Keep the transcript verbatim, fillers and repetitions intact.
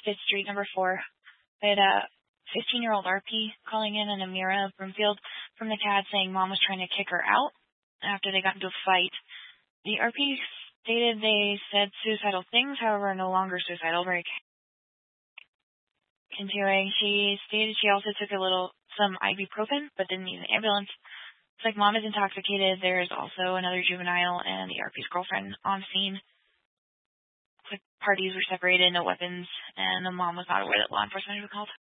fifth Street, number four. I had a fifteen-year-old R P calling in and Amira Broomfield from the C A D saying mom was trying to kick her out after they got into a fight. The R P stated they said suicidal things, however, no longer suicidal. Very continuing, she stated she also took a little, some ibuprofen, but didn't need an ambulance. It's like mom is intoxicated. There's also another juvenile and the R P's girlfriend on scene. The parties were separated, no weapons, and the mom was not aware that law enforcement had been called.